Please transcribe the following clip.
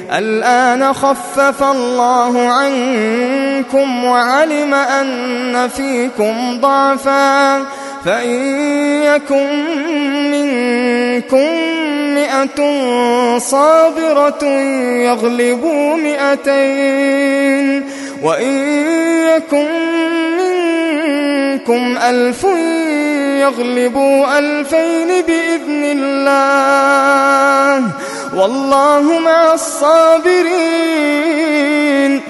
الآن خفف الله عنكم وعلم أن فيكم ضعفا فإن يكن منكم 100 صابرة يغلبوا 200 وإن يكن منكم 1000 يغلبوا 2000 بإذن الله والله مع الصابرين.